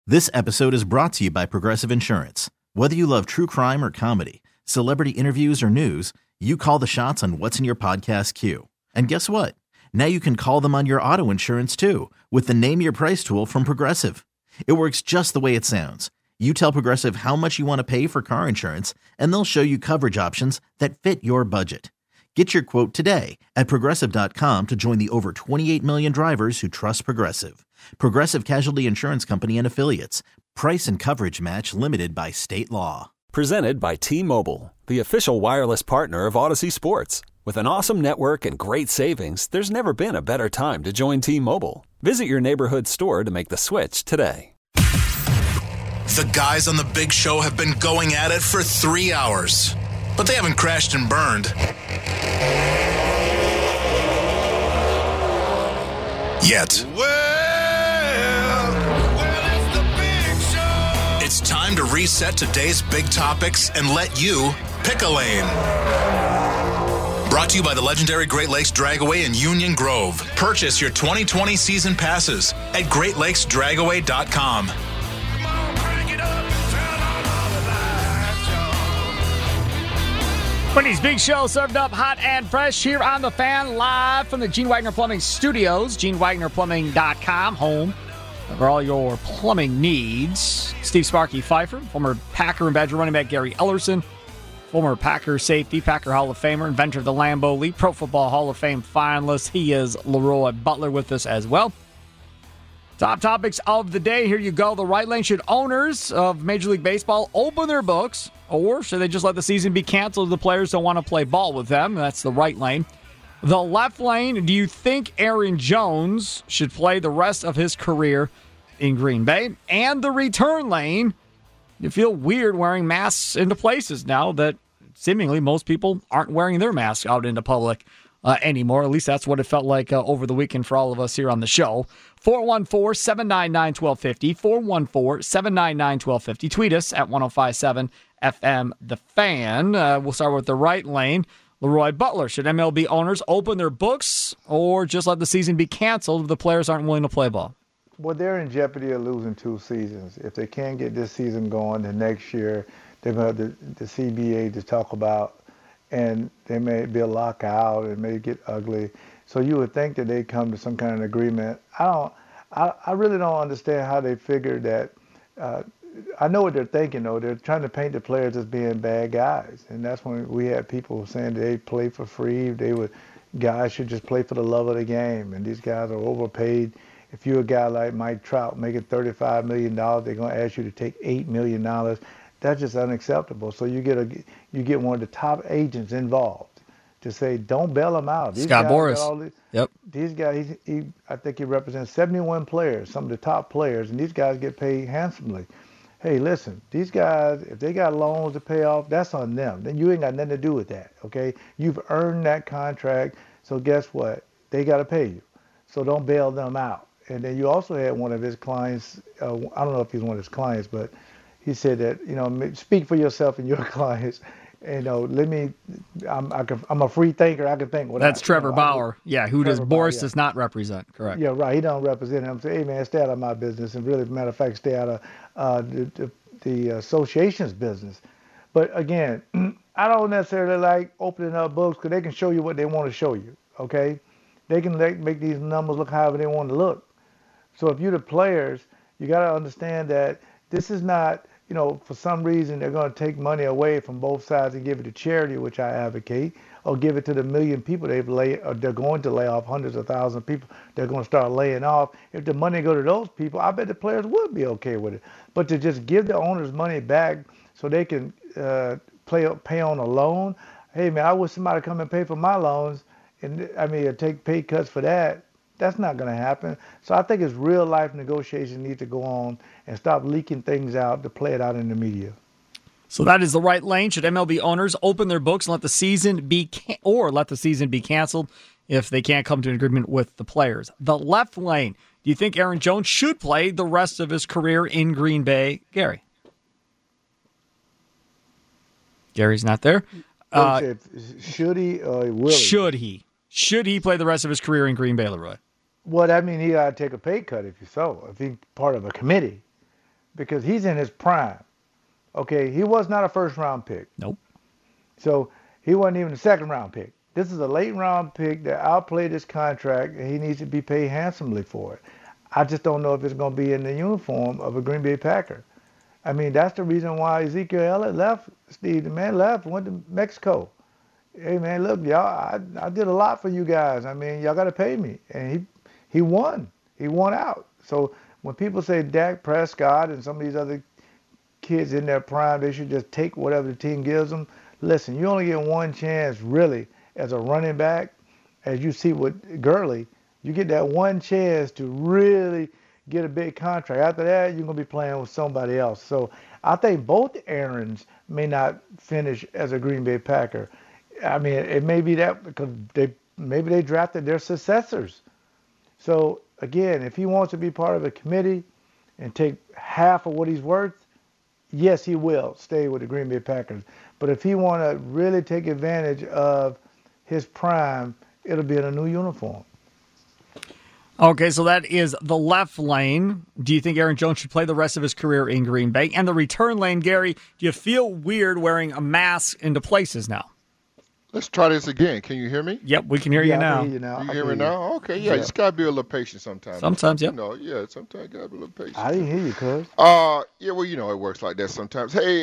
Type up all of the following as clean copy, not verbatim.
This episode is brought to you by Progressive Insurance. Whether you love true crime or comedy, celebrity interviews or news, you call the shots on what's in your podcast queue. And guess what? Now you can call them on your auto insurance too with the Name Your Price tool from Progressive. It works just the way it sounds. You tell Progressive how much you want to pay for car insurance, and they'll show you coverage options that fit your budget. Get your quote today at Progressive.com to join the over 28 million drivers who trust Progressive. Progressive Casualty Insurance Company and Affiliates. Price and coverage match limited by state law. Presented by T-Mobile, the official wireless partner of Odyssey Sports. With an awesome network and great savings, there's never been a better time to join T-Mobile. Visit your neighborhood store to make the switch today. The guys on the big show have been going at it for 3 hours, but they haven't crashed and burned yet. It's the big show. It's time to reset today's big topics and let you pick a lane. Brought to you by the legendary Great Lakes Dragaway in Union Grove. Purchase your 2020 season passes at GreatLakesDragaway.com. Wendy's Big Show served up hot and fresh here on The Fan, live from the Gene Wagner Plumbing Studios. GeneWagnerPlumbing.com, home for all your plumbing needs. Steve Sparky Pfeiffer, former Packer and Badger running back Gary Ellerson, former Packer safety, Packer Hall of Famer, inventor of the Lambeau Leap, Pro Football Hall of Fame finalist. He is Leroy Butler with us as well. Top topics of the day. Here you go. The right lane. Should owners of Major League Baseball open their books, or should they just let the season be canceled if the players don't want to play ball with them? That's the right lane. The left lane. Do you think Aaron Jones should play the rest of his career in Green Bay? And the return lane. You feel weird wearing masks into places now that seemingly most people aren't wearing their masks out into public anymore. At least that's what it felt like over the weekend for all of us here on the show. 414-799-1250, 414-799-1250. Tweet us at 1057 FM The Fan. We'll start with the right lane. Leroy Butler, should MLB owners open their books or just let the season be canceled if the players aren't willing to play ball? Well, they're in jeopardy of losing 2 seasons. If they can't get this season going, then next year they're going to have the CBA to talk about, and there may be a lockout. It may get ugly. So you would think that they'd come to some kind of agreement. I really don't understand how they figured that. I know what they're thinking, though. They're trying to paint the players as being bad guys. And that's when we had people saying they play for free. Guys should just play for the love of the game. And these guys are overpaid. If you're a guy like Mike Trout making $35 million, they're going to ask you to take $8 million. That's just unacceptable. So you get one of the top agents involved to say, don't bail them out. Scott Boras. Yep. These guys, I think he represents 71 players, some of the top players, and these guys get paid handsomely. Hey, listen, these guys, if they got loans to pay off, that's on them. Then you ain't got nothing to do with that, okay? You've earned that contract, so guess what? They got to pay you. So don't bail them out. And then you also had one of his clients, I don't know if he's one of his clients, but he said that, speak for yourself and your clients. I'm a free thinker. I can think. That's Trevor Bauer. Boris does not represent. Correct. Yeah, right. He don't represent him. Say, hey, man, stay out of my business. And really, as a matter of fact, stay out of the association's business. But again, I don't necessarily like opening up books because they can show you what they want to show you, okay? They can make these numbers look however they want to look. So if you're the players, you got to understand that this is not, for some reason they're going to take money away from both sides and give it to charity, which I advocate, or give it to the million people they're going to lay off, hundreds of thousands of people they're going to start laying off. If the money go to those people, I bet the players would be okay with it. But to just give the owners money back so they can pay on a loan, hey, man, I wish somebody come and pay for my loans, and take pay cuts for that. That's not going to happen. So I think it's real life negotiations need to go on and stop leaking things out to play it out in the media. So that is the right lane. Should MLB owners open their books and let the season be canceled if they can't come to an agreement with the players? The left lane. Do you think Aaron Jones should play the rest of his career in Green Bay, Gary? Gary's not there. Should he or will he? Should he play the rest of his career in Green Bay, Leroy? Well, that means he got to take a pay cut if he's part of a committee. because he's in his prime. Okay, he was not a first-round pick. Nope. So he wasn't even a second-round pick. This is a late-round pick that outplayed his contract, and he needs to be paid handsomely for it. I just don't know if it's going to be in the uniform of a Green Bay Packer. I mean, that's the reason why Ezekiel Elliott left, Steve. The man left, went to Mexico. Hey, man, look, y'all, I did a lot for you guys. I mean, y'all got to pay me. And he won. He won out. So when people say Dak Prescott and some of these other kids in their prime, they should just take whatever the team gives them. Listen, you only get one chance, really, as a running back. As you see with Gurley, you get that one chance to really get a big contract. After that, you're going to be playing with somebody else. So I think both Aarons may not finish as a Green Bay Packer. I mean, it may be that because maybe they drafted their successors. So, again, if he wants to be part of a committee and take half of what he's worth, yes, he will stay with the Green Bay Packers. But if he want to really take advantage of his prime, it'll be in a new uniform. Okay, so that is the left lane. Do you think Aaron Jones should play the rest of his career in Green Bay? And the return lane, Gary, do you feel weird wearing a mask into places now? Let's try this again. Can you hear me? Yep, we can hear you now. I can hear you now. You hear me now? Okay, yeah. You just got to be a little patient sometimes. Sometimes, yep. You know, yeah, sometimes you got to be a little patient. I didn't hear you, cuz. Yeah, well, you know, it works like that sometimes. Hey,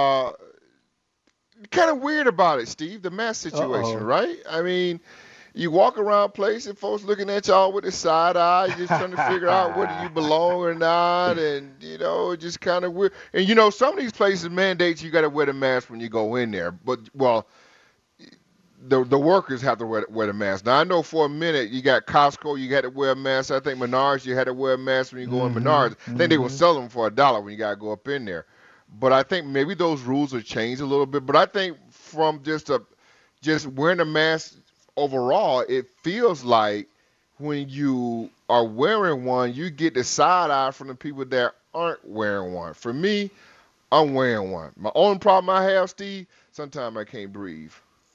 kind of weird about it, Steve, the mask situation, right? I mean, you walk around places, folks looking at y'all with a side eye, just trying to figure out whether you belong or not, and, you know, just kind of weird. And, you know, some of these places mandate you got to wear the mask when you go in there. But, well, the workers have to wear the mask. Now, I know for a minute you got Costco, you got to wear a mask. I think Menards, you had to wear a mask when you go in Menards. I think they will sell them for $1 when you got to go up in there. But I think maybe those rules have changed a little bit. But I think from just wearing a mask overall, it feels like when you are wearing one, you get the side eye from the people that aren't wearing one. For me, I'm wearing one. My only problem I have, Steve, sometimes I can't breathe.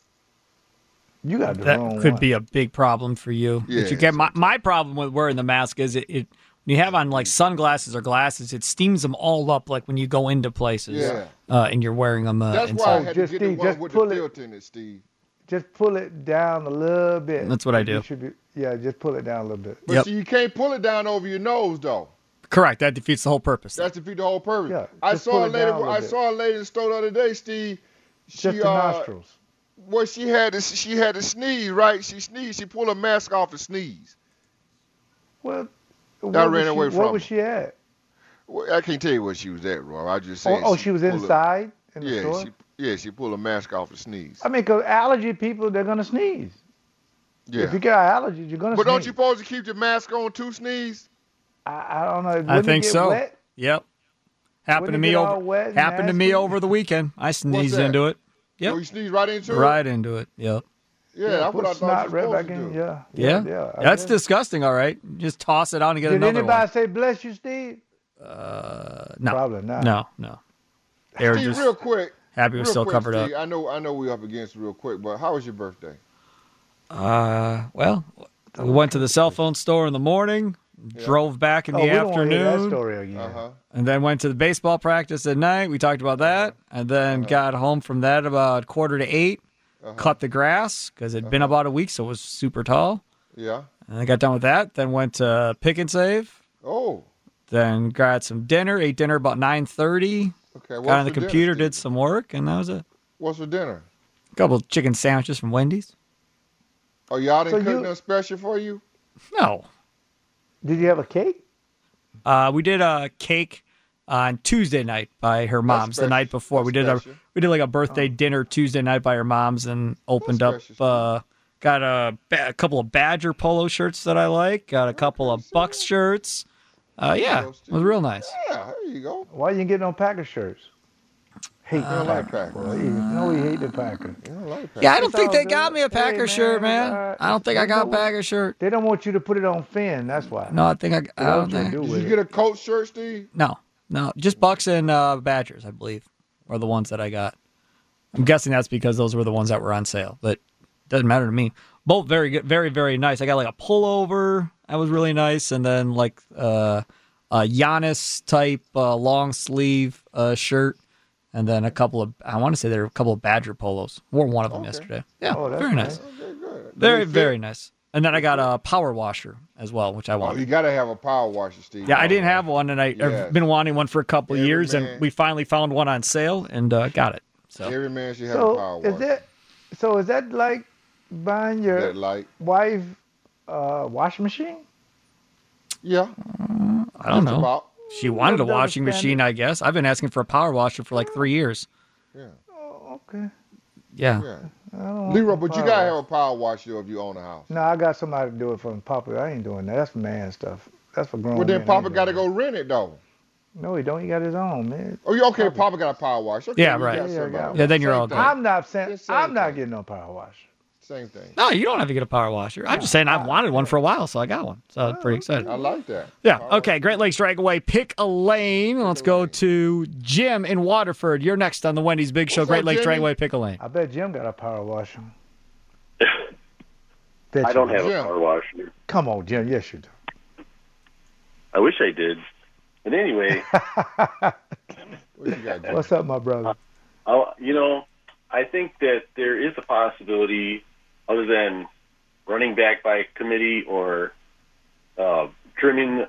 You got the wrong one. That could be a big problem for you. Yeah, But you get my problem with wearing the mask is it when you have on like sunglasses or glasses, it steams them all up like when you go into places. And you're wearing them That's inside. why I had to Just get the Steve, one just with pull the it. filter in it, Steve. Just pull it down a little bit. That's what I do. It should be, just pull it down a little bit. But see, you can't pull it down over your nose, though. Correct. That defeats the whole purpose. That's defeat the whole purpose. Yeah, I just saw pull a it lady. down a little I bit. saw a lady in the store the other day, Steve. Just the nostrils. Well, she had to sneeze, right? She sneezed. She pulled her mask off and sneezed. Well, I ran away from Where her. was she at? Well, I can't tell you where she was at, Rob. I just said. She was inside in the store? She pulled her mask off and sneezed. I mean, because allergy people, they're going to sneeze. Yeah. If you got allergies, you're going to sneeze. But don't you supposed to keep your mask on to sneeze? I don't know. I think so. Wet? Yep. Happened to me over the weekend. I sneezed into it. Yep. So you sneeze right into it? Right into it. Yep. Yeah, that's what I thought you were supposed to do. Yeah. That's disgusting, all right. Just toss it out and get another one. Did anybody say bless you, Steve? No. Probably not. No. They were Steve, just real quick. happy we're still covered Steve, up. I know we're up against it real quick, but how was your birthday? Well, we went to the cell phone store in the morning, drove back in the we don't want to hear afternoon, that story again. and then went to the baseball practice at night. We talked about that, and then got home from that about 7:45. Cut the grass because it'd been about a week, so it was super tall. Yeah. And I got done with that. Then went to Pick and Save. Oh. Then got some dinner. Ate dinner about 9:30. Okay. Got on the computer, did some work, and that was it. What's for dinner? A couple of chicken sandwiches from Wendy's. Oh, y'all didn't cook nothing special for you? No. Did you have a cake? We did a cake on Tuesday night by her mom's. The night before we did like a birthday dinner Tuesday night by her mom's and opened up. Got a couple of Badger polo shirts that I like. Got a couple of Bucks shirts. It was real nice. Yeah, there you go. Why you didn't get no Packer shirts? Hate you don't like Packers. No, he hate the Packers. You don't like Packers. Yeah, I don't think they got me a Packer shirt, man. man. I don't think I got a Packer shirt. They don't want you to put it on Finn. That's why. No, I think I don't think. Did you get a Colts shirt, Steve? No, just Bucks and Badgers, I believe, are the ones that I got. I'm guessing that's because those were the ones that were on sale, but it doesn't matter to me. Both very good, very, very nice. I got like a pullover that was really nice, and then like a Giannis type long sleeve shirt, and then a couple of, I want to say there were a couple of Badger polos. Wore one of them yesterday. Yeah, very nice. Okay, good. Very, very nice. And then I got a power washer as well, which I wanted. Oh, you got to have a power washer, Steve. Yeah, I didn't have one, and I've been wanting one for a couple of years, and we finally found one on sale and got it. So every man should have a power washer. Is that like buying your wife washing machine? Yeah. I don't know. She wanted a washing machine, I guess. I've been asking for a power washer for like 3 years. Yeah. Oh, okay. Yeah. Leroy, but you got to have a power washer if you own a house. No, I got somebody to do it for me. Papa, I ain't doing that. That's for man stuff. That's for grown men. Well, then Papa got to go rent it, though. No, he don't. He got his own, man. Oh, you okay? Papa got a power washer. Okay, yeah, right. Yeah, then you're all good. I'm not getting no power washer. Same thing. No, you don't have to get a power washer. I'm just saying I've wanted one for a while, so I got one. So I'm pretty excited. I like that. Yeah. Okay. Great Lakes Dragaway. Pick a lane. Let's go to Jim in Waterford. You're next on the Wendy's Big Show. Great Lakes Dragaway. Pick a lane. I bet Jim got a power washer. I don't have a power washer. Come on, Jim. Yes, you do. I wish I did. But anyway. What's up, my brother? I think that there is a possibility, other than running back by committee or trimming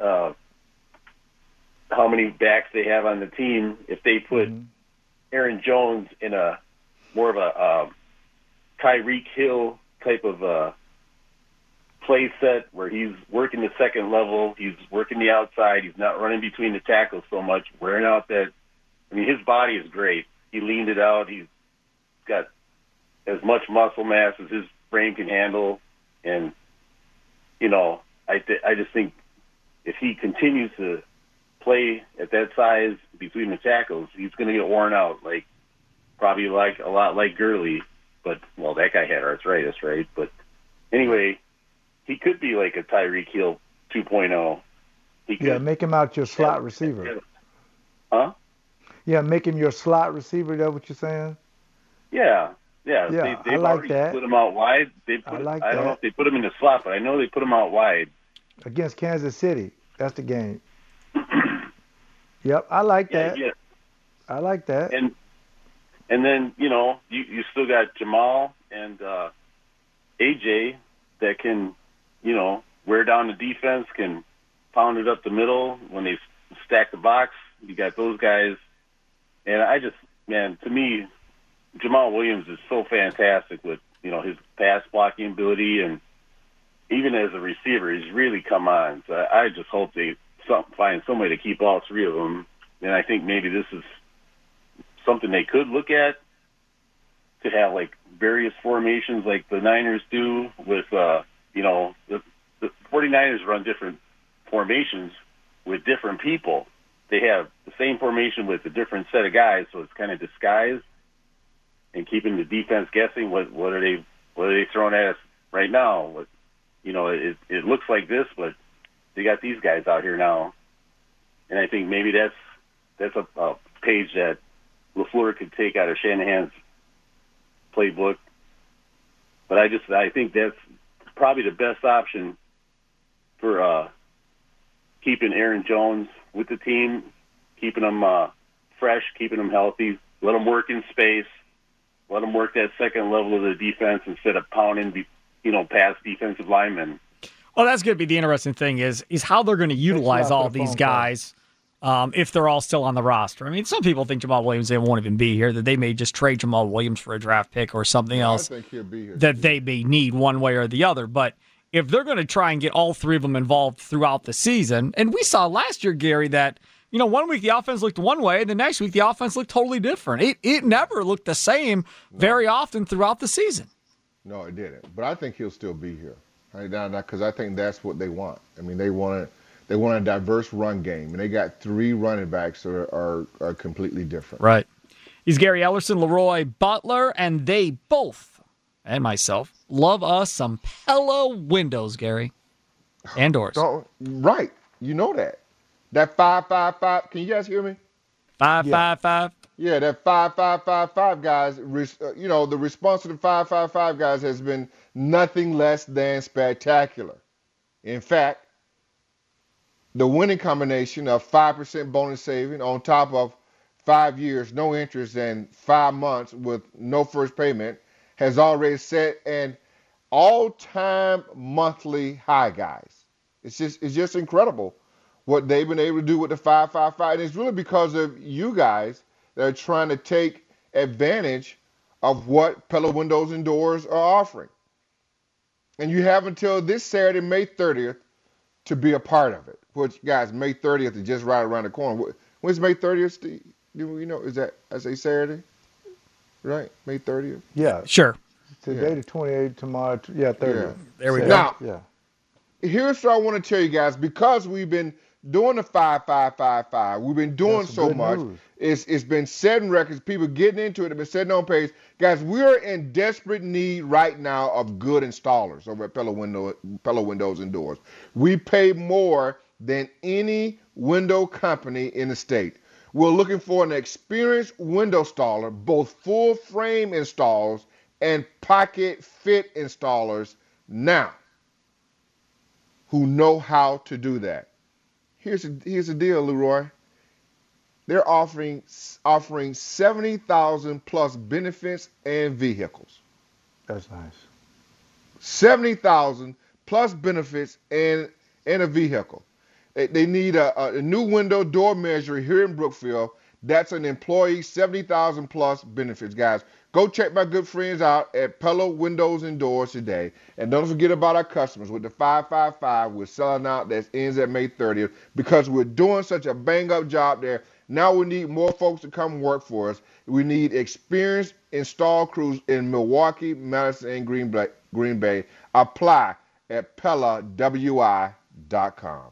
how many backs they have on the team, if they put Aaron Jones in a more of a Tyreek Hill type of play set where he's working the second level, he's working the outside, he's not running between the tackles so much, wearing out his body is great. He leaned it out. He's got as much muscle mass as his frame can handle. And, I just think if he continues to play at that size between the tackles, he's going to get worn out, probably a lot like Gurley. But, well, that guy had arthritis, right? But anyway, he could be like a Tyreek Hill 2.0. Yeah, make him out your slot receiver. Huh? Yeah, make him your slot receiver. Is that what you're saying? Yeah. They've already put him out wide. I don't know if they put him in the slot, but I know they put him out wide. Against Kansas City. That's the game. Yep, I like that. Yeah. I like that. And then, you still got Jamal and AJ that can, wear down the defense, can pound it up the middle when they stack the box. You got those guys. And to me, Jamal Williams is so fantastic with, his pass blocking ability, and even as a receiver, he's really come on. So I just hope they find some way to keep all three of them. And I think maybe this is something they could look at, to have various formations like the Niners do with, the 49ers run different formations with different people. They have the same formation with a different set of guys, so it's kind of disguised and keeping the defense guessing. What are they throwing at us right now? It looks like this, but they got these guys out here now, and I think maybe that's a page that LaFleur could take out of Shanahan's playbook. But I think that's probably the best option for keeping Aaron Jones with the team, keeping him fresh, keeping him healthy. Let him work in space. Let him work that second level of the defense instead of pounding, past defensive linemen. Well, that's going to be the interesting thing is how they're going to utilize all these guys if they're all still on the roster. I mean, some people think Jamal Williams, they won't even be here, that they may just trade Jamal Williams for a draft pick or something else I think he'll be here that they may need one way or the other. But if they're going to try and get all three of them involved throughout the season, and we saw last year, Gary, that 1 week the offense looked one way, and the next week the offense looked totally different. It never looked the same very often throughout the season. No, it didn't. But I think he'll still be here, right now, because I think that's what they want. I mean, they want a diverse run game, and they got three running backs that are completely different. Right. He's Gary Ellerson, Leroy Butler, and they both, and myself, love us some Pella windows, Gary, and doors. Right. You know that. That 555. Can you guys hear me? 555. Yeah, that 5555 guys. The response to the 555 guys has been nothing less than spectacular. In fact, the winning combination of 5% bonus saving on top of 5 years, no interest, and 5 months with no first payment has already set an all-time monthly high, guys. It's just incredible what they've been able to do with the 555, and it's really because of you guys that are trying to take advantage of what Pella Windows and Doors are offering. And you have until this Saturday, May 30th, to be a part of it. Which, guys, May 30th is just right around the corner. When's May 30th, Steve? Do you know? Is that, I say Saturday? Right? May 30th? Yeah. Sure. Today, the 28th, tomorrow, 30th. Yeah. There we go. Now, here's what I want to tell you guys. Because we've been doing the 5555, we've been doing so much. It's been setting records. People getting into it. They've been setting on pace. Guys, we're in desperate need right now of good installers over at Pella Windows and Doors. We pay more than any window company in the state. We're looking for an experienced window installer, both full frame installs and pocket fit installers now, who know how to do that. Here's the deal, Leroy. They're offering 70,000 plus benefits and vehicles. That's nice. 70,000 plus benefits and a vehicle. They need a new window door measure here in Brookfield. That's an employee, 70,000 plus benefits, guys. Go check my good friends out at Pella Windows and Doors today. And don't forget about our customers. With the 555, we're selling out. That ends at May 30th because we're doing such a bang-up job there. Now we need more folks to come work for us. We need experienced install crews in Milwaukee, Madison, and Green Bay. Apply at PellaWI.com.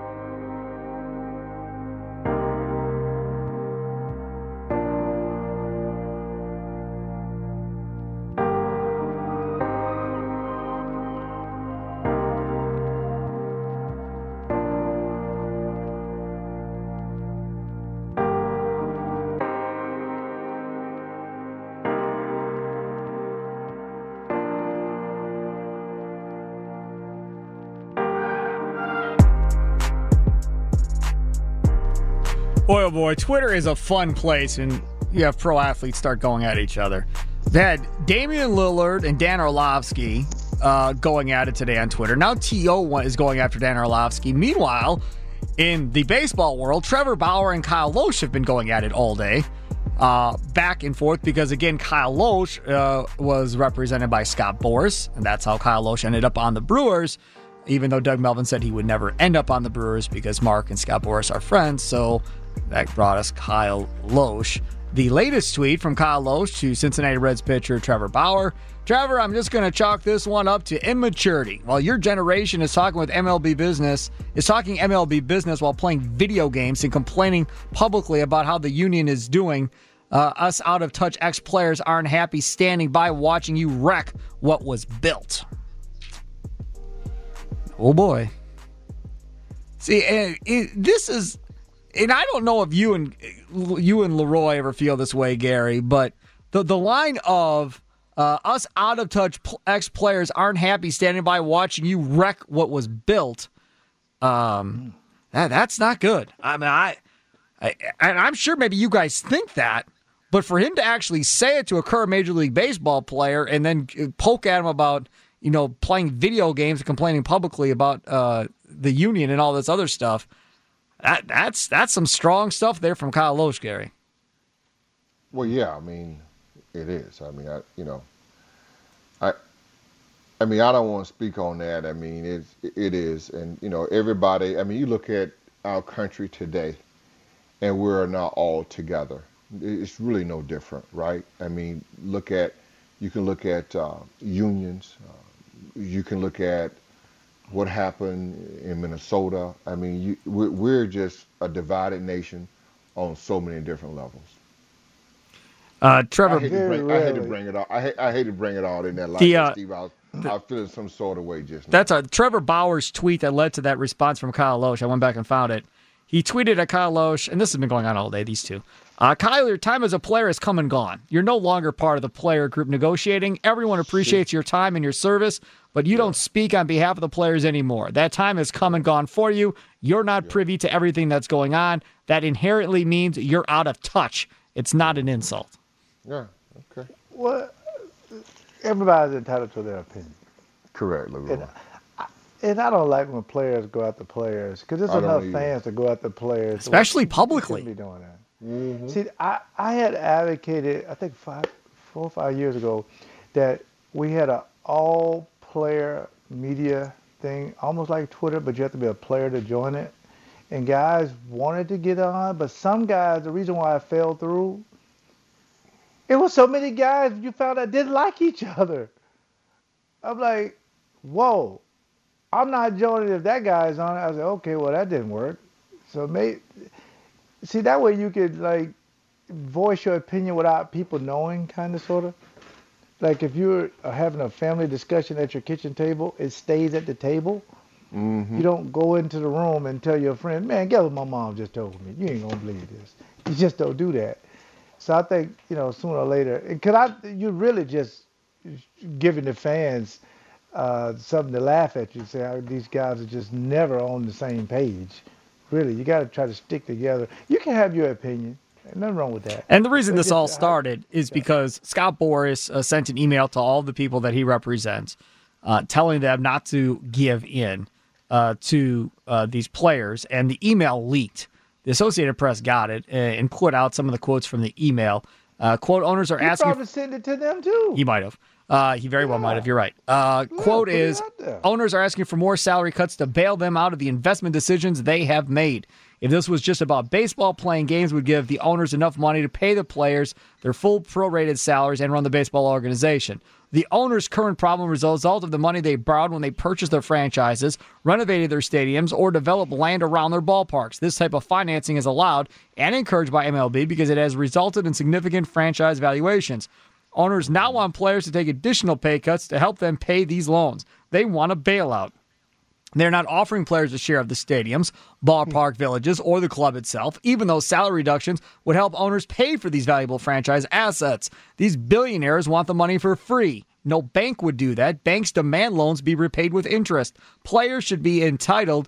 Boy, oh boy, Twitter is a fun place, and you have pro athletes start going at each other. They had Damian Lillard and Dan Orlovsky going at it today on Twitter. Now T.O. is going after Dan Orlovsky. Meanwhile, in the baseball world, Trevor Bauer and Kyle Lohse have been going at it all day, back and forth, because, again, Kyle Lohse was represented by Scott Boras, and that's how Kyle Lohse ended up on the Brewers, even though Doug Melvin said he would never end up on the Brewers because Mark and Scott Boras are friends, so that brought us Kyle Lohse. The latest tweet from Kyle Lohse to Cincinnati Reds pitcher Trevor Bauer. Trevor, I'm just going to chalk this one up to immaturity. While your generation is talking MLB business while playing video games and complaining publicly about how the union is doing, us out-of-touch ex-players aren't happy standing by watching you wreck what was built. Oh, boy. See, this is... And I don't know if you and Leroy ever feel this way, Gary, but the line of us out-of-touch ex-players aren't happy standing by watching you wreck what was built, that's not good. I mean, I'm sure maybe you guys think that, but for him to actually say it to a current Major League Baseball player and then poke at him about, playing video games and complaining publicly about the union and all this other stuff, That's some strong stuff there from Kyle Lohse, Gary. Well, yeah, I mean, it is. I mean, I don't want to speak on that. I mean, it is, and everybody. I mean, you look at our country today, and we're not all together. It's really no different, right? I mean, you can look at unions. You can look at what happened in Minnesota. I mean, we're just a divided nation on so many different levels. Trevor, I hate to bring it all. I hate to bring it all in that light, Steve. I was feeling some sort of way just now. That's Trevor Bauer's tweet that led to that response from Kyle Lohse. I went back and found it. He tweeted at Kyle Loesch, and this has been going on all day, these two. Kyle, your time as a player has come and gone. You're no longer part of the player group negotiating. Everyone appreciates your time and your service, but you don't speak on behalf of the players anymore. That time has come and gone for you. You're not privy to everything that's going on. That inherently means you're out of touch. It's not an insult. Yeah, okay. Well, everybody's entitled to their opinion. Correct, LaGrow. And I don't like when players go after players, because there's enough fans to go after players. Especially publicly. Be doing that. Mm-hmm. See, I had advocated, I think 4 or 5 years ago, that we had an all-player media thing, almost like Twitter, but you have to be a player to join it. And guys wanted to get on, but some guys, the reason why I fell through, it was so many guys you found out didn't like each other. I'm like, whoa. I'm not joining if that guy's on it. I was like, okay, well, that didn't work. So see, that way you could, like, voice your opinion without people knowing, kind of, sort of. Like, if you're having a family discussion at your kitchen table, it stays at the table. Mm-hmm. You don't go into the room and tell your friend, man, guess what my mom just told me? You ain't going to believe this. You just don't do that. So I think, sooner or later, you're really just giving the fans something to laugh at. You say, these guys are just never on the same page. Really, you got to try to stick together. You can have your opinion. Nothing wrong with that. And the reason this all started is because Scott Boras sent an email to all the people that he represents, telling them not to give in to these players. And the email leaked. The Associated Press got it and put out some of the quotes from the email. Quote, owners are asking... He probably sent it to them, too. He might have. He very well might have. You're right. Quote is, owners are asking for more salary cuts to bail them out of the investment decisions they have made. If this was just about baseball, playing games would give the owners enough money to pay the players their full prorated salaries and run the baseball organization. The owners' current problem is a result of the money they borrowed when they purchased their franchises, renovated their stadiums, or developed land around their ballparks. This type of financing is allowed and encouraged by MLB because it has resulted in significant franchise valuations. Owners now want players to take additional pay cuts to help them pay these loans. They want a bailout. They're not offering players a share of the stadiums, ballpark villages, or the club itself, even though salary reductions would help owners pay for these valuable franchise assets. These billionaires want the money for free. No bank would do that. Banks demand loans be repaid with interest. Players should be entitled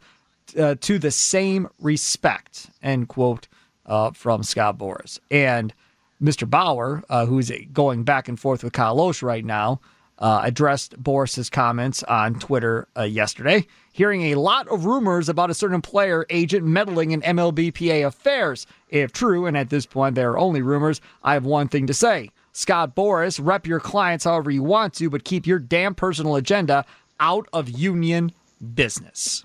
to the same respect, end quote, from Scott Boras. And Mr. Bauer, who's going back and forth with Kyle Loesch right now, addressed Boras' comments on Twitter yesterday, hearing a lot of rumors about a certain player agent meddling in MLBPA affairs. If true, and at this point there are only rumors, I have one thing to say. Scott Boras, rep your clients however you want to, but keep your damn personal agenda out of union business.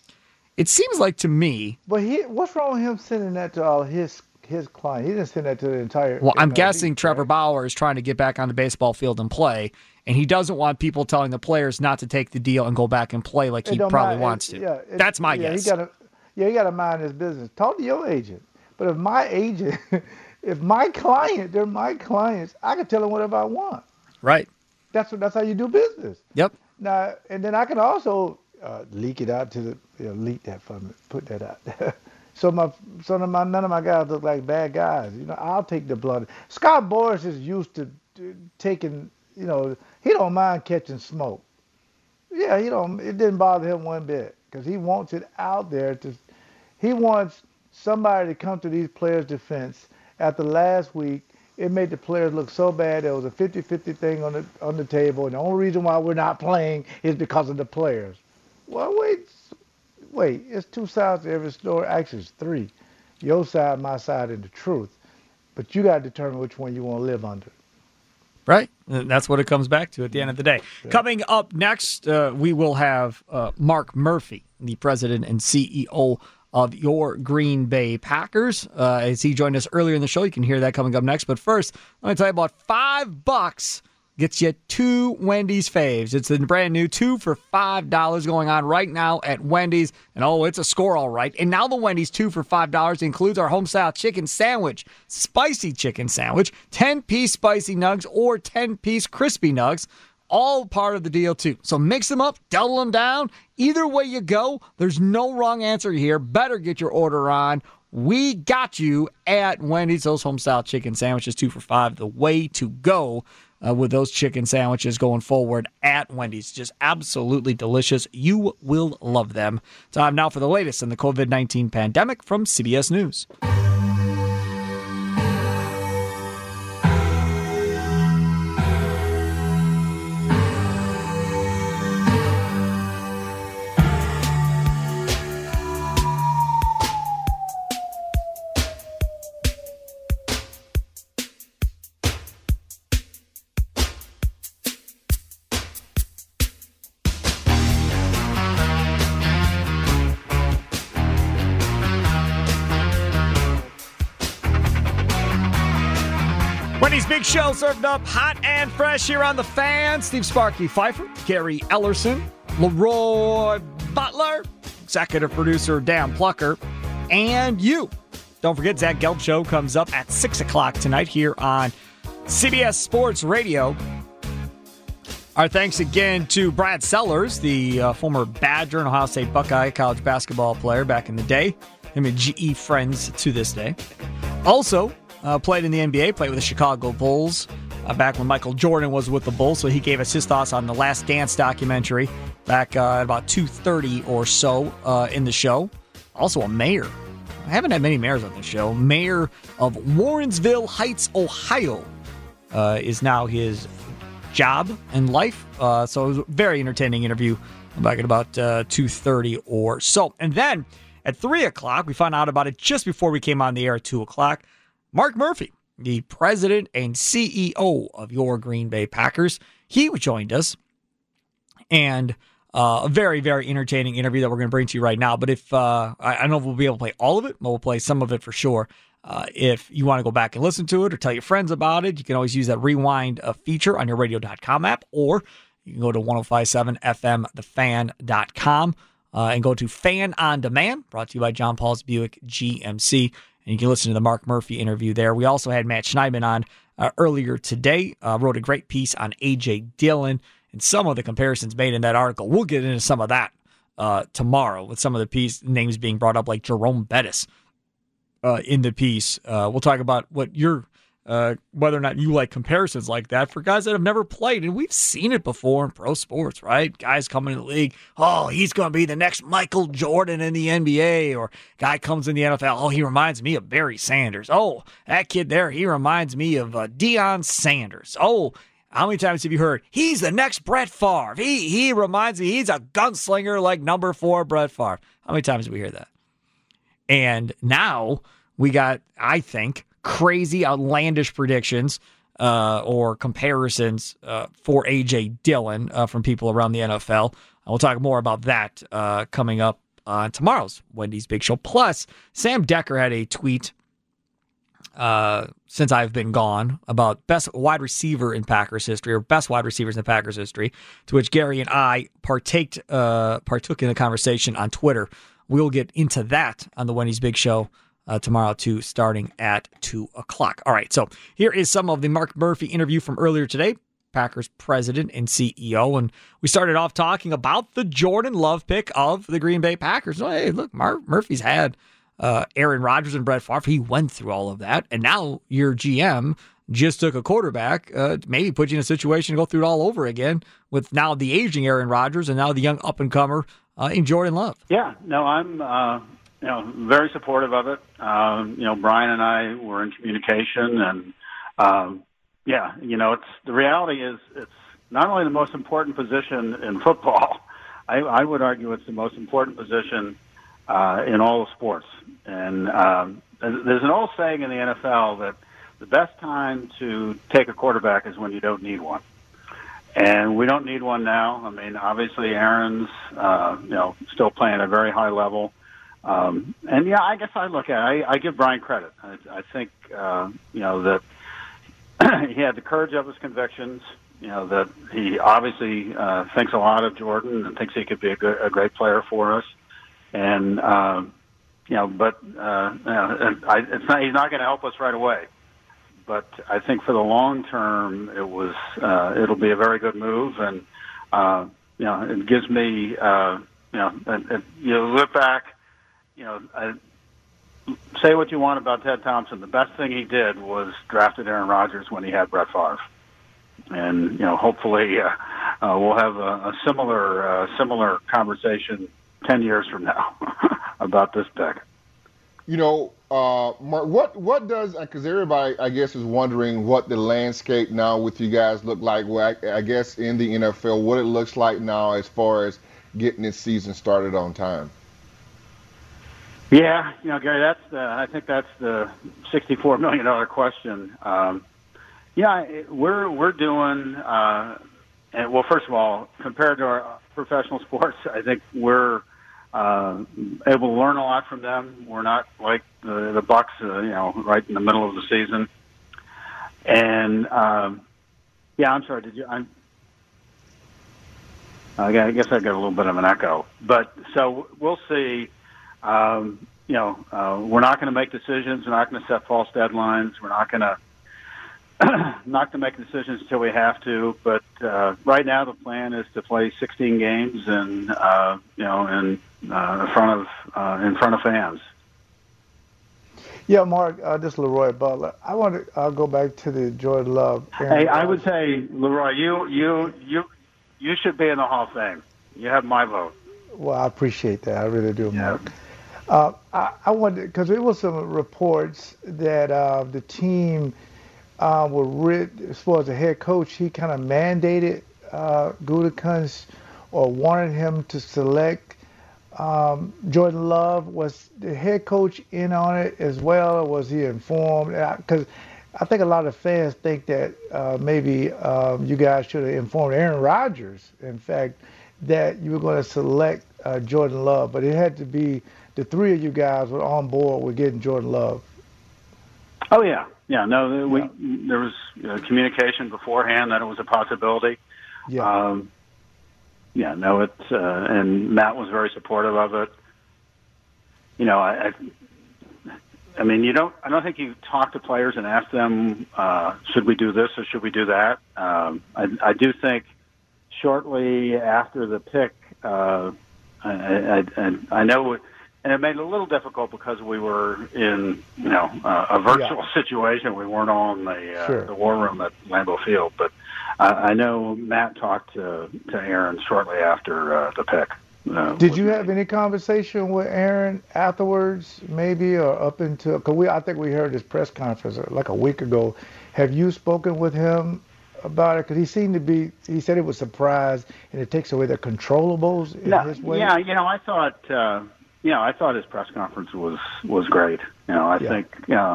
It seems like to me... But what's wrong with him sending that to all his client? He didn't send that to the entire... Well, I'm guessing Trevor Bauer is trying to get back on the baseball field and play, and he doesn't want people telling the players not to take the deal and go back and play like he probably wants to. That's my guess. He got to mind his business. Talk to your agent. But if my agent, if my client, they're my clients, I can tell them whatever I want. Right. That's how you do business. Yep. Now, and then I can also leak it out to the leak that from it, put that out there. So none of my guys look like bad guys. I'll take the blood. Scott Boras is used to taking. He don't mind catching smoke. Yeah, it didn't bother him one bit because he wants it out there. He wants somebody to come to these players' defense. After last week, it made the players look so bad. There was a 50-50 thing on the table, and the only reason why we're not playing is because of the players. Well, wait, it's two sides to every story. Actually, it's three. Your side, my side, and the truth. But you got to determine which one you want to live under. Right. And that's what it comes back to at the end of the day. Yeah. Coming up next, we will have Mark Murphy, the president and CEO of your Green Bay Packers. As he joined us earlier in the show, you can hear that coming up next. But first, let me tell you about $5 gets you 2 Wendy's faves. It's the brand new 2 for $5 going on right now at Wendy's. And it's a score all right. And now the Wendy's 2 for $5 includes our home-style chicken sandwich, spicy chicken sandwich, 10-piece spicy nugs, or 10-piece crispy nugs. all part of the deal, too. So mix them up, double them down. Either way you go, there's no wrong answer here. Better get your order on. We got you at Wendy's. Those home-style chicken sandwiches, 2 for $5. The way to go with those chicken sandwiches going forward at Wendy's. Just absolutely delicious. You will love them. Time now for the latest in the COVID-19 pandemic from CBS News. Wendy's Big Show served up hot and fresh here on The Fan. Steve Sparky Pfeiffer, Gary Ellerson, Leroy Butler, executive producer Dan Plucker, and you. Don't forget, Zach Gelb Show comes up at 6 o'clock tonight here on CBS Sports Radio. Our thanks again to Brad Sellers, the former Badger and Ohio State Buckeye college basketball player back in the day. Him and GE friends to this day. Also, played in the NBA, played with the Chicago Bulls back when Michael Jordan was with the Bulls, so he gave us his thoughts on the Last Dance documentary back at about 2:30 or so in the show. Also a mayor. I haven't had many mayors on this show. Mayor of Warrensville Heights, Ohio is now his job and life. So it was a very entertaining interview back at about 2:30 or so. And then at 3 o'clock, we found out about it just before we came on the air at 2 o'clock. Mark Murphy, the president and CEO of your Green Bay Packers, he joined us. And a very, very entertaining interview that we're going to bring to you right now. But if I don't know if we'll be able to play all of it, but we'll play some of it for sure. If you want to go back and listen to it or tell your friends about it, you can always use that rewind feature on your radio.com app, or you can go to 1057fmthefan.com and go to Fan on Demand, brought to you by John Paul's Buick GMC. And you can listen to the Mark Murphy interview there. We also had Matt Schneidman on earlier today, wrote a great piece on A.J. Dillon and some of the comparisons made in that article. We'll get into some of that tomorrow with some of the piece names being brought up, like Jerome Bettis in the piece. We'll talk about what your whether or not you like comparisons like that for guys that have never played. And we've seen it before in pro sports, right? Guys coming in the league, oh, he's going to be the next Michael Jordan in the NBA. Or guy comes in the NFL, oh, he reminds me of Barry Sanders. Oh, that kid there, he reminds me of Deion Sanders. Oh, how many times have you heard, he's the next Brett Favre. He reminds me, he's a gunslinger like number 4 Brett Favre. How many times do we hear that? And now we got, I think, crazy, outlandish predictions or comparisons for A.J. Dillon from people around the NFL. We'll talk more about that coming up on tomorrow's Wendy's Big Show. Plus, Sam Decker had a tweet since I've been gone about best wide receiver in Packers history, or best wide receivers in Packers history, to which Gary and I partook in the conversation on Twitter. We'll get into that on the Wendy's Big Show tomorrow, too, starting at 2 o'clock. All right, so here is some of the Mark Murphy interview from earlier today, Packers president and CEO. And we started off talking about the Jordan Love pick of the Green Bay Packers. Oh, hey, look, Mark Murphy's had Aaron Rodgers and Brett Favre. He went through all of that. And now your GM just took a quarterback, maybe put you in a situation to go through it all over again with now the aging Aaron Rodgers and now the young up-and-comer in Jordan Love. Yeah, no, I'm very supportive of it. Brian and I were in communication, and it's the reality is it's not only the most important position in football. I would argue it's the most important position in all of sports. And there's an old saying in the NFL that the best time to take a quarterback is when you don't need one. And we don't need one now. I mean, obviously Aaron's, still playing at a very high level. I guess I look at it. I give Brian credit. I think, that he had the courage of his convictions, that he obviously thinks a lot of Jordan and thinks he could be a great player for us. And, he's not going to help us right away. but I think for the long term, it'll be a very good move, and it gives me you look back, say what you want about Ted Thompson. The best thing he did was drafted Aaron Rodgers when he had Brett Favre, and hopefully we'll have a similar conversation 10 years from now about this pick. Mark, what does, because everybody, I guess, is wondering what the landscape now with you guys look like. Well, I guess in the NFL, what it looks like now as far as getting this season started on time. Yeah, Gary, I think that's the $64 million question. We're doing, well, first of all, compared to our professional sports, I think we're able to learn a lot from them. We're not like the Bucks, right in the middle of the season. And I'm sorry. I guess I got a little bit of an echo. But so we'll see. We're not going to make decisions. We're not going to set false deadlines. We're not going to make decisions until we have to. But right now, the plan is to play 16 games and in front of fans. Yeah, Mark, this is Leroy Butler. I'll go back to the Jordan Love. Hey, I would say, Leroy, you should be in the Hall of Fame. You have my vote. Well, I appreciate that. I really do, Yeah. Mark. I wonder, because there was some reports that the team as far as the head coach, he kind of mandated Gutekunst or wanted him to select Jordan Love. Was the head coach in on it as well, or was he informed? Because I think a lot of fans think that maybe you guys should have informed Aaron Rodgers, in fact, that you were going to select Jordan Love. But it had to be the three of you guys were on board with getting Jordan Love. Oh, yeah. Yeah, no, there was communication beforehand that it was a possibility. Yeah. And Matt was very supportive of it. I don't think you talk to players and ask them, should we do this or should we do that? I do think shortly after the pick, I know, and it made it a little difficult because we were in, a virtual situation. We weren't all in the war room at Lambeau Field, but I know Matt talked to Aaron shortly after the pick. Did you have any conversation with Aaron afterwards, maybe, or up until? Because I think we heard his press conference like a week ago. Have you spoken with him about it? Because he seemed to be. He said he was surprised, and it takes away the controllables in his way. Yeah, I thought. I thought his press conference was great. I think.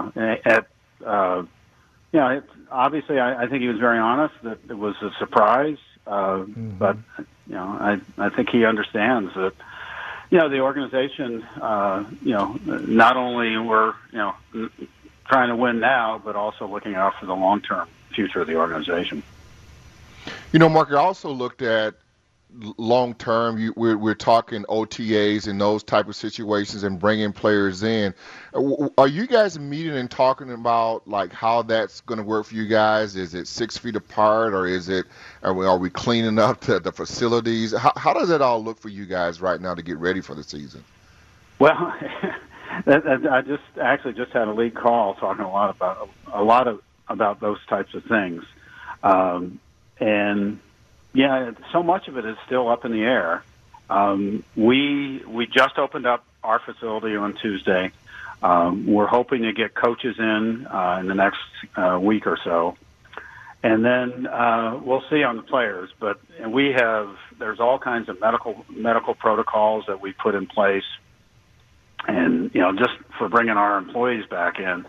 Obviously, I think he was very honest that it was a surprise. But I think he understands that the organization not only we're trying to win now, but also looking out for the long-term future of the organization. Mark, I also looked at long-term. We're talking OTAs and those type of situations and bringing players in. Are you guys meeting and talking about like how that's going to work for you guys? Is it 6 feet apart, or are we cleaning up the facilities? How does that all look for you guys right now to get ready for the season? Well, I just had a lead call talking a lot about those types of things, and. Yeah, so much of it is still up in the air. We just opened up our facility on Tuesday. We're hoping to get coaches in the next week or so, and then we'll see on the players. But there's all kinds of medical protocols that we put in place, and just for bringing our employees back in,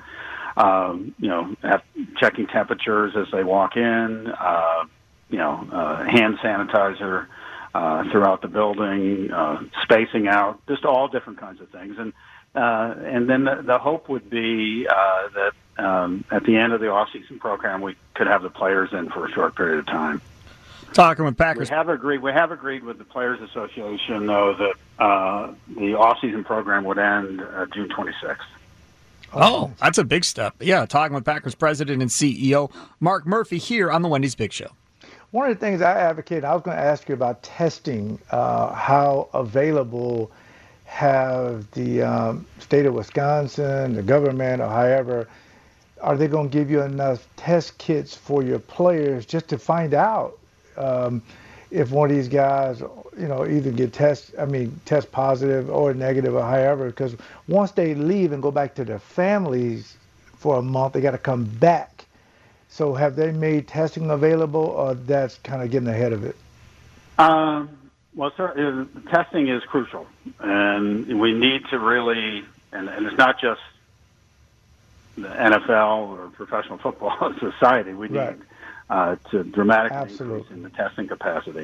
checking temperatures as they walk in. Hand sanitizer throughout the building, spacing out, just all different kinds of things. And then the hope would be that at the end of the off-season program, we could have the players in for a short period of time. Talking with Packers. We have agreed with the Players Association, though, that the off-season program would end June 26th. Oh, that's a big step. Yeah, talking with Packers president and CEO Mark Murphy here on the Wendy's Big Show. One of the things I advocate, I was going to ask you about testing, how available have the state of Wisconsin, the government, or however, are they going to give you enough test kits for your players just to find out if one of these guys, either test positive or negative or however? Because once they leave and go back to their families for a month, they got to come back. So have they made testing available, or that's kind of getting ahead of it? Well, sir, testing is crucial, and we need to really, and it's not just the NFL or professional football society. We need to dramatically increase in the testing capacity.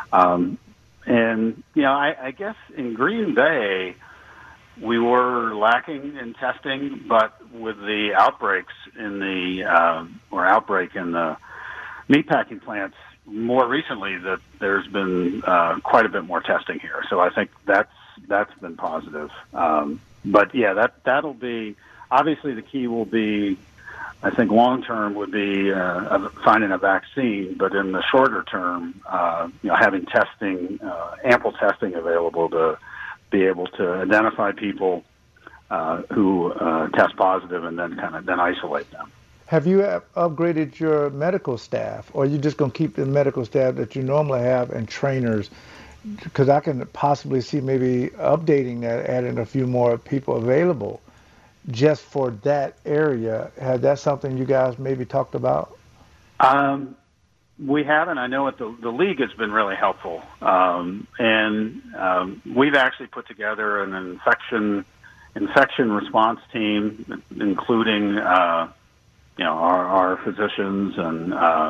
I guess in Green Bay, we were lacking in testing, but with the outbreak in the meatpacking plants more recently, that there's been quite a bit more testing here. So I think that's been positive. But yeah, that'll be obviously the key. Will be, I think, long term would be finding a vaccine, but in the shorter term, having testing, ample testing available to be able to identify people who test positive and then isolate them. Have you upgraded your medical staff, or are you just going to keep the medical staff that you normally have and trainers? Because I can possibly see maybe updating that, adding a few more people available just for that area. Had that something you guys maybe talked about? We haven't. I know the league has been really helpful. We've actually put together an infection response team, including our physicians and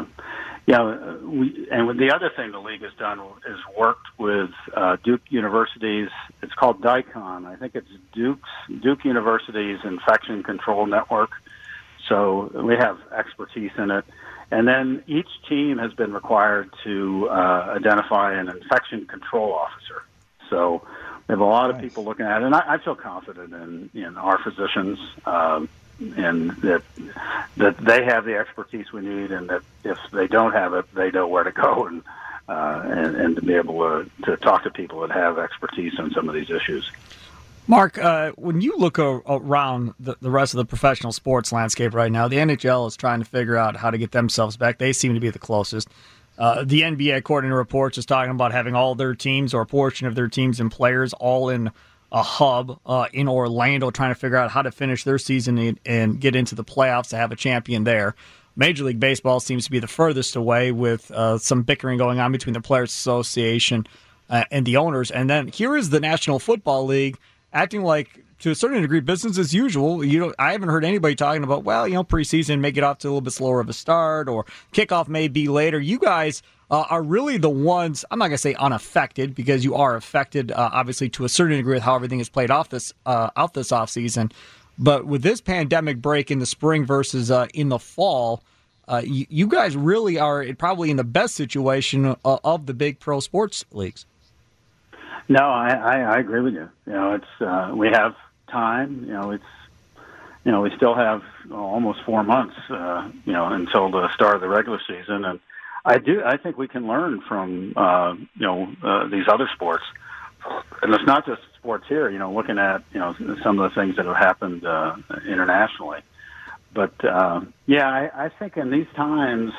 the other thing the league has done is worked with Duke University's. It's called DICON. I think it's Duke University's Infection Control Network. So we have expertise in it. And then each team has been required to identify an infection control officer. So we have a lot of people looking at it, and I feel confident in our physicians. And that they have the expertise we need, and that if they don't have it, they know where to go and to be able to talk to people that have expertise on some of these issues. Mark, when you look around the rest of the professional sports landscape right now, the NHL is trying to figure out how to get themselves back. They seem to be the closest. The NBA, according to reports, is talking about having all their teams or a portion of their teams and players all in a hub in Orlando, trying to figure out how to finish their season and get into the playoffs to have a champion there. Major League Baseball seems to be the furthest away, with some bickering going on between the Players Association and the owners. And then here is the National Football League acting like, to a certain degree, business as usual. I haven't heard anybody talking about, preseason may get off to a little bit slower of a start, or kickoff may be later. You guys are really the ones, I'm not going to say unaffected, because you are affected, obviously, to a certain degree with how everything is played out this offseason. But with this pandemic break in the spring versus in the fall, you guys really are probably in the best situation of the big pro sports leagues. No, I agree with you. It's we have time. We still have almost 4 months, until the start of the regular season, and I think we can learn from these other sports, and it's not just sports here. Looking at some of the things that have happened internationally, but I think in these times,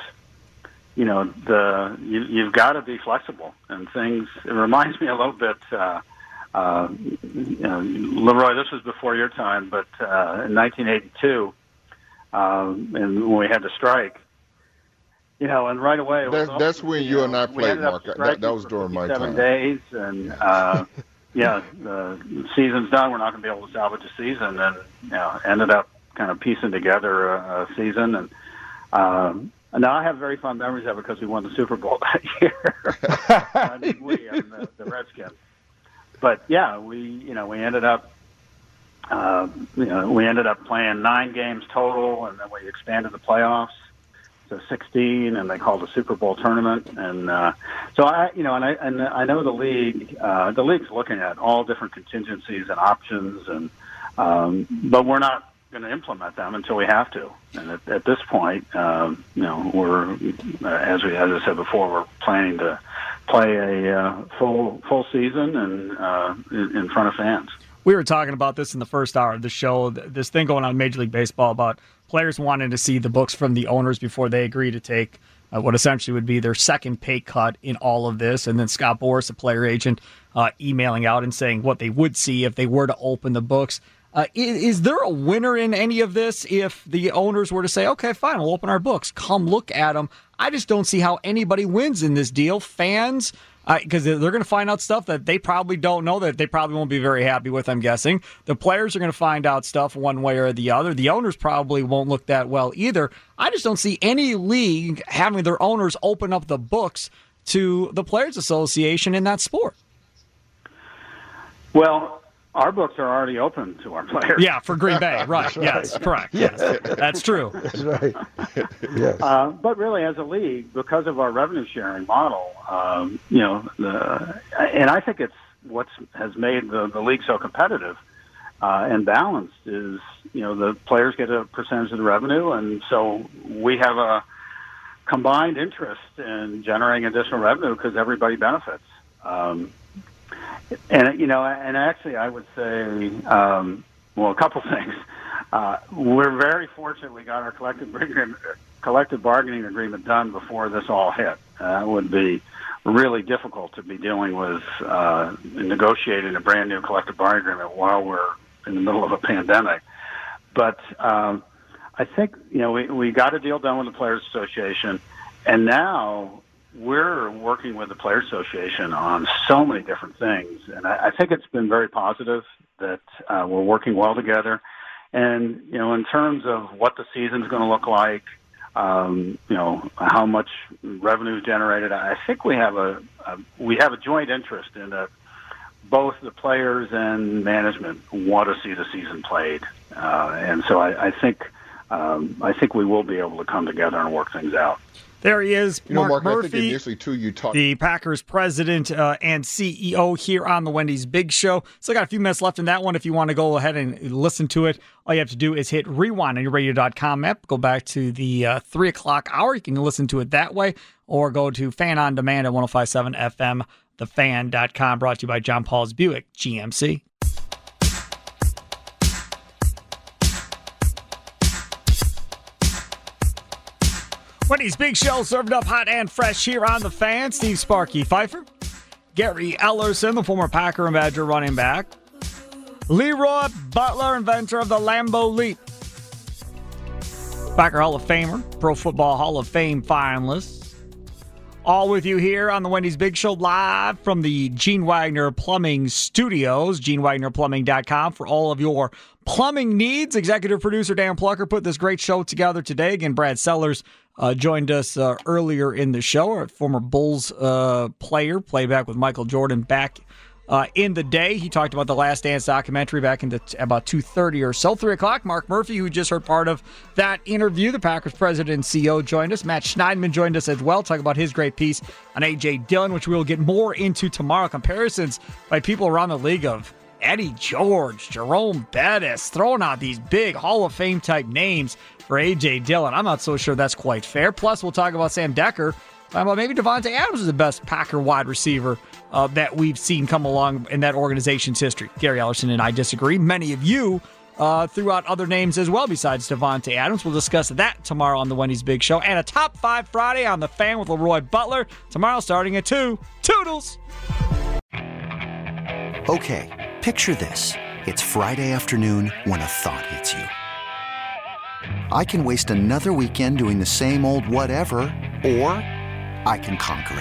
you've got to be flexible and things. It reminds me a little bit. Leroy, this was before your time, but in 1982, and when we had the strike. And right away... That's when you and I played, Mark. That was during my time. 7 days, and, the season's done. We're not going to be able to salvage a season, and, ended up kind of piecing together a season. And now I have very fond memories of it because we won the Super Bowl that year. I mean, the Redskins. But, we ended up... we ended up playing 9 games total, and then we expanded the playoffs to 16, and they called a Super Bowl tournament. And so I know the league's looking at all different contingencies and options, and but we're not going to implement them until we have to. And at this point, we're as I said before, we're planning to play a full season and in front of fans. We were talking about this in the first hour of the show, this thing going on in Major League Baseball about players wanting to see the books from the owners before they agree to take what essentially would be their second pay cut in all of this. And then Scott Boras, a player agent, emailing out and saying what they would see if they were to open the books. Is there a winner in any of this if the owners were to say, okay, fine, we'll open our books, come look at them? I just don't see how anybody wins in this deal. Fans, because they're going to find out stuff that they probably don't know, that they probably won't be very happy with, I'm guessing. The players are going to find out stuff one way or the other. The owners probably won't look that well either. I just don't see any league having their owners open up the books to the Players Association in that sport. Well, our books are already open to our players. Yeah, for Green Bay, right. That's right. Yes, correct. Yes, that's true. That's right. Yes. But really, as a league, because of our revenue sharing model, and I think it's what has made the league so competitive and balanced is, the players get a percentage of the revenue, and so we have a combined interest in generating additional revenue because everybody benefits. And actually, I would say, a couple things. We're very fortunate we got our collective bargaining agreement done before this all hit. It would be really difficult to be dealing with negotiating a brand new collective bargaining agreement while we're in the middle of a pandemic. But I think we got a deal done with the Players Association, and now we're working with the Players Association on so many different things, and I think it's been very positive that we're working well together. And in terms of what the season's going to look like, how much revenue is generated, I think we have a joint interest in that. Both the players and management want to see the season played, and so I think we will be able to come together and work things out. There he is, Mark Murphy, I think initially, too, you talked the Packers president and CEO here on the Wendy's Big Show. Still got a few minutes left in that one. If you want to go ahead and listen to it, all you have to do is hit rewind on your radio.com app. Go back to the 3 o'clock hour. You can listen to it that way, or go to Fan On Demand at 105.7 FM, thefan.com, brought to you by John Paul's Buick GMC. Wendy's Big Show, served up hot and fresh here on The Fan. Steve Sparky Pfeiffer, Gary Ellerson, the former Packer and Badger running back, Leroy Butler, inventor of the Lambeau Leap, Packer Hall of Famer, Pro Football Hall of Fame finalist. All with you here on the Wendy's Big Show, live from the Gene Wagner Plumbing Studios, GeneWagnerPlumbing.com for all of your plumbing needs. Executive producer Dan Plucker put this great show together today. Again, Brad Sellers joined us earlier in the show, a former Bulls player, playback with Michael Jordan back in the day. He talked about the Last Dance documentary back in about 2:30 or so. 3 o'clock, Mark Murphy, who just heard part of that interview, the Packers president and CEO, joined us. Matt Schneidman joined us as well, talking about his great piece on A.J. Dillon, which we will get more into tomorrow. Comparisons by people around the league of Eddie George, Jerome Bettis, throwing out these big Hall of Fame type names for A.J. Dillon. I'm not so sure that's quite fair. Plus, we'll talk about Sam Decker. About maybe Davante Adams is the best Packer wide receiver that we've seen come along in that organization's history. Gary Ellerson and I disagree. Many of you threw out other names as well besides Davante Adams. We'll discuss that tomorrow on the Wendy's Big Show. And a Top 5 Friday on The Fan with Leroy Butler tomorrow starting at 2. Toodles! Okay, picture this. It's Friday afternoon when a thought hits you. I can waste another weekend doing the same old whatever, or I can conquer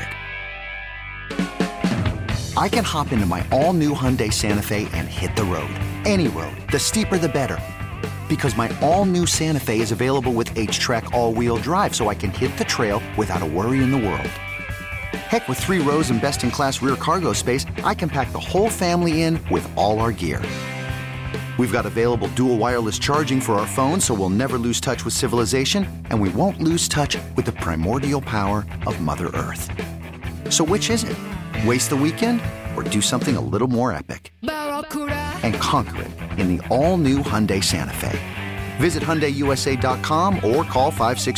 it. I can hop into my all-new Hyundai Santa Fe and hit the road. Any road. The steeper, the better. Because my all-new Santa Fe is available with H-Track all-wheel drive, so I can hit the trail without a worry in the world. Heck, with 3 rows and best-in-class rear cargo space, I can pack the whole family in with all our gear. We've got available dual wireless charging for our phones, so we'll never lose touch with civilization, and we won't lose touch with the primordial power of Mother Earth. So which is it? Waste the weekend or do something a little more epic? And conquer it in the all-new Hyundai Santa Fe. Visit HyundaiUSA.com or call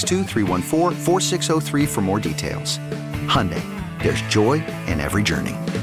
562-314-4603 for more details. Hyundai, there's joy in every journey.